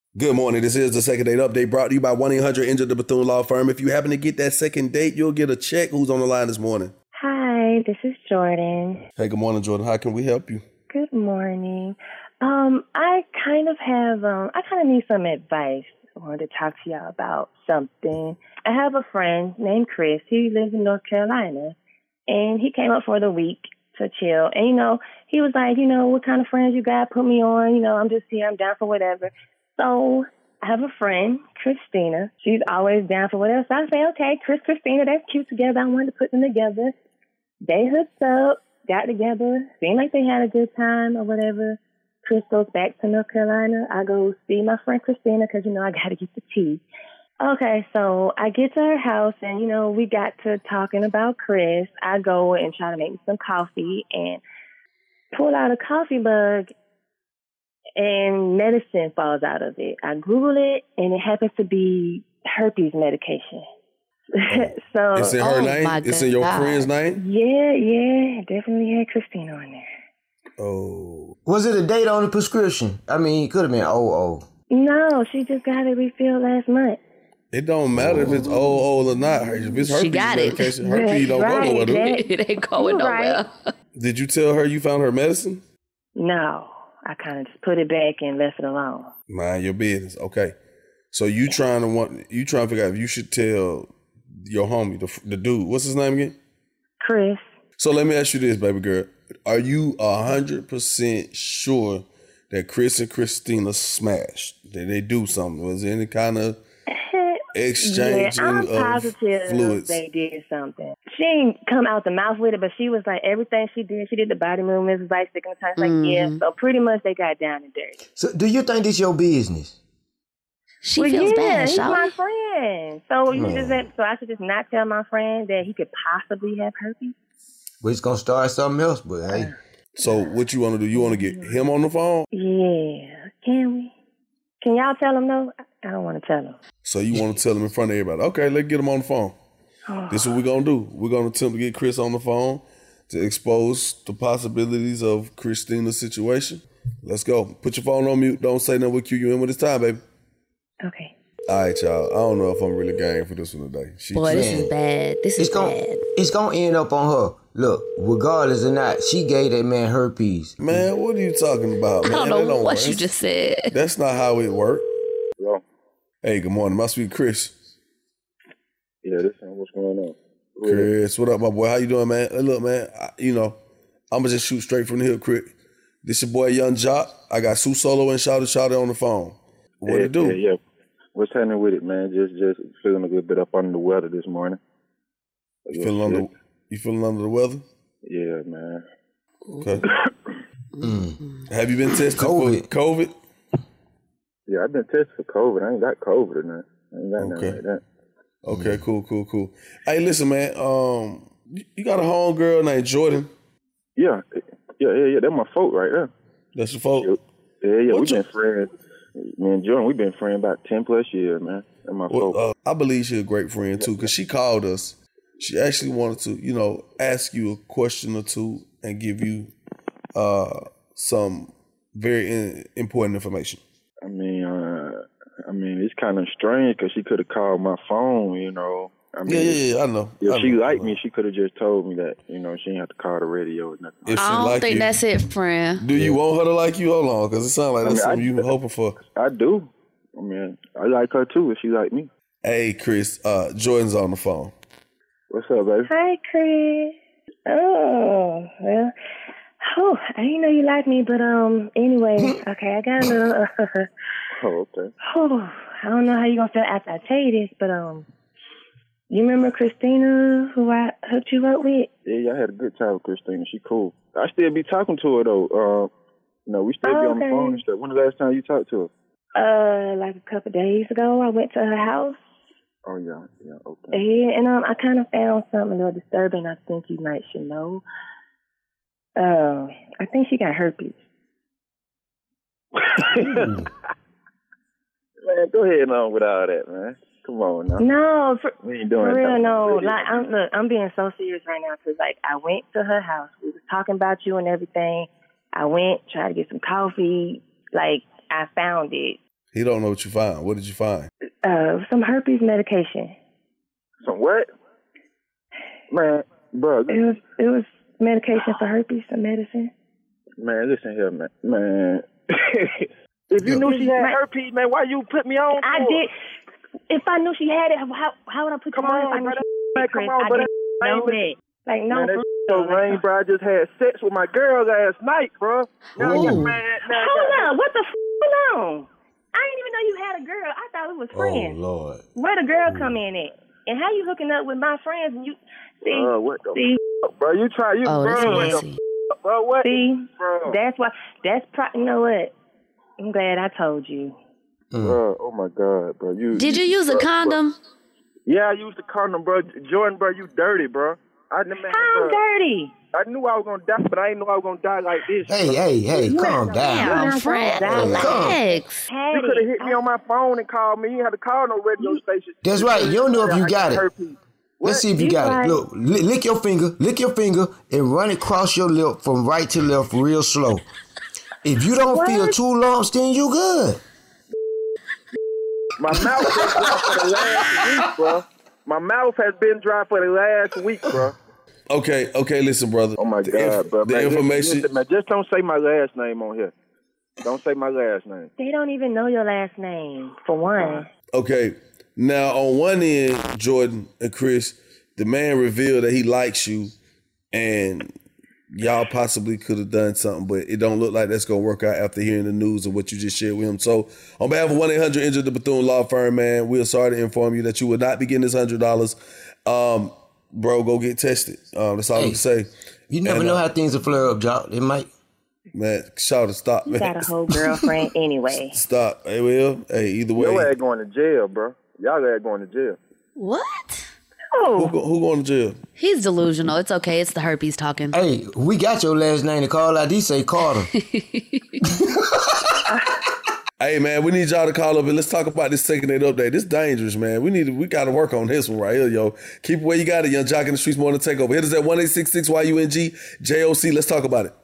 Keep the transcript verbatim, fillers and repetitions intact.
Good morning. This is the Second Date Update brought to you by one eight hundred Injured the Bethune Law Firm. If you happen to get that second date, you'll get a check. Who's on the line this morning? Hi, this is Jordan. Hey, good morning, Jordan. How can we help you? Good morning. Um, I kind of have, um, I kind of need some advice. I wanted to talk to y'all about something. I have a friend named Chris. He lives in North Carolina, and he came up for the week to chill. And, you know, he was like, you know, what kind of friends you got? Put me on. You know, I'm just here. I'm down for whatever. So I have a friend, Christina. She's always down for whatever. So I say, okay, Chris, Christina, that's cute together. I wanted to put them together. They hooked up, got together, seemed like they had a good time or whatever. Chris goes back to North Carolina. I go see my friend Christina because, you know, I got to get the tea. Okay, so I get to her house and, you know, we got to talking about Chris. I go and try to make me some coffee and pull out a coffee mug and medicine falls out of it. I Google it and it happens to be herpes medication. So it's in her oh name? It's in your God. friend's name? Yeah, yeah, definitely had Christina on there. Oh. Was it a date on the prescription? I mean, it could have been oh oh. No, she just got it refilled last month. It don't matter if it's old, old or not. If it's herpes She got it. medication, herpes don't Right, go nowhere. do it? that- It ain't going You nowhere. right. Did you tell her you found her medicine? No, I kind of just put it back and left it alone. Mind your business. Okay. So you trying to want you trying to figure out if you should tell your homie, the, the dude, what's his name again? Chris. So let me ask you this, baby girl. Are you one hundred percent sure that Chris and Christina smashed? Did they do something? Was there any kind of exchanging yeah, I'm of positive fluids? they did something. She didn't come out the mouth with it, but she was like, everything she did, she did the body movements, was like sticking the tongue. Like, Mm-hmm. yeah, so pretty much they got down and dirty. So, do you think this your business? She well, feels yeah, bad, he's my shawty. friend. So you Man. just let, so I should just not tell my friend that he could possibly have herpes? But it's gonna start something else. But hey, So what you want to do? You want to get him on the phone? Yeah, can we? Can y'all tell him no? I don't want to tell him. So you want to tell him in front of everybody? Okay, let's get him on the phone. This is what we're going to do. We're going to attempt to get Chris on the phone to expose the possibilities of Christina's situation. Let's go. Put your phone on mute. Don't say nothing. We'll cue you in when it's time, baby. Okay. All right, y'all. I don't know if I'm really game for this one today. She Boy, this just- is bad. This is it's gonna bad. it's gonna end up on her. Look, regardless or not, she gave that man herpes. Man, what are you talking about, I man? don't That know what work. you just said. That's not how it works. Hello? Hey, good morning. My sweet Chris. Yeah, this is what's going on. Chris, what up, my boy? How you doing, man? Hey, look, man, I, you know, I'm going to just shoot straight from the hip, Chris. This your boy, Young Jock. I got Sue Solo and Shouty Shouty on the phone. What yeah, it do? Yeah, yeah. What's happening with it, man? Just just feeling a little bit up under the weather this morning. You feeling under, you feeling under the weather? Yeah, man. Okay. Have you been tested COVID. for COVID? Yeah, I've been tested for COVID. I ain't got COVID or nothing. I ain't got Okay. nothing like that. Okay, cool, cool, cool. Hey, listen, man. Um, you- you got a homegirl named Jordan. Yeah, yeah, yeah, yeah. That's my folk right there. That's your fault. Yeah, yeah. What We've you- been friends. Me and Jordan, we've been friends about ten plus years, man. That's my Well, folk. uh, I believe she's a great friend too, because she called us. She actually wanted to, you know, ask you a question or two and give you uh, some very in- important information. I mean, uh, I mean, it's kind of strange because she could have called my phone, you know. I mean, Yeah, yeah, yeah. I know. if I she know. liked me, she could have just told me that, you know, she didn't have to call the radio or nothing. If she I don't like think you, that's it, friend. do you want her to like you? Hold on, because it sounds like that's I mean, something I- you hoping for. I do. I mean, I like her too if she like me. Hey, Chris, uh, Jordan's on the phone. What's up, baby? Hi, Chris. Oh, well, oh, I didn't know you liked me, but um, anyway, okay, I got a little. Oh, okay. oh, I don't know how you gonna feel after I tell you this, but um, you remember Christina, who I hooked you up with? Yeah, yeah, I had a good time with Christina. She cool. I still be talking to her though. Uh, you know, we still be on the Okay. phone and stuff. When the last time you talked to her? Uh, like a couple days ago, I went to her house. Oh yeah, yeah, okay. Yeah, and um, I kind of found something a little disturbing. I think you might should know. Uh, I think she got herpes. Man, go ahead on with all that, man. Come on now. No, for, We ain't doing for real, that. no. Like, I'm look, I'm being so serious right now because, like, I went to her house. We was talking about you and everything. I went, tried to get some coffee. Like, I found it. He don't know what you find. What did you find? Uh, some herpes medication. Some what? Man, bro. It was it was medication for herpes, some medicine. Man, listen here, man. Man. If you knew she had herpes, man, why you put me on? I for? did. If I knew she had it, how how would I put Come you on? on, if I knew brother. she Man, had it, come Chris? on, I brother. didn't know that. Like no, Man, for that real. so rain, bro. I just had sex with my girl last night, bro. Now, Ooh. man, man, Hold up, what the f*** on? I didn't even know you had a girl. I thought it was friends. Oh, Lord. Where the girl come in at? And how you hooking up with my friends and you see? Uh, what the see, f- bro? You try, you Oh, that's bro, what the messy. f- bro? What? see, Bro. that's why. That's pro- you know what? I'm glad I told you. Bro, oh my God, bro. You Did you use a bro, condom? Bro. Yeah, I used the condom, bro. Jordan, bro, you dirty, bro. I, man, How bro, dirty? I knew I was gonna die, but I didn't know I was gonna die like this. Hey, bro. hey, hey, You calm ain't- down. You're Damn, not Fred, gonna die. relax. Had You could have it. hit me on my phone and called me. You didn't have to call no radio station. That's right. You don't know if you I got it. herpes. Let's see if you You got right. it. Look, li- lick your finger, lick your finger, and run it across your lip from right to left real slow. If you don't What? feel two lumps, then you good. My mouth has been dry for the last week, bro. My mouth has been dry for the last week, bro. Okay, okay, listen, brother. Oh my the God, inf- bro. The Man, listen, information. listen, man, just don't say my last name on here. Don't say my last name. They don't even know your last name, for one. Okay, now on one end, Jordan and Chris, the man revealed that he likes you, and y'all possibly could have done something, but it don't look like that's gonna work out after hearing the news of what you just shared with him. So, on behalf of one eight hundred Injured the Bethune Law Firm, man, we are sorry to inform you that you will not be getting this hundred dollars. Um, bro, go get tested. Um, that's all I Hey, can say. You never And, know uh, how things will flare up, Jock. It might. Man, shout to stop, You man. got a whole girlfriend anyway. Stop. Hey, well, hey, either way, Your ass going to jail, bro. Y'all ass going to jail. What? who, Oh, go, who going to jail? He's delusional. It's okay. It's the herpes talking. Hey, we got your last name. The call I D say Carter. Hey man, we need y'all to call up and let's talk about this Taking It update. This dangerous, man. We need to, we got to work on this one right here, yo. Keep it where you got it, Young Jock in the Streets Morning Takeover. Hit us at one eight six six Y U N G J O C. Let's talk about it.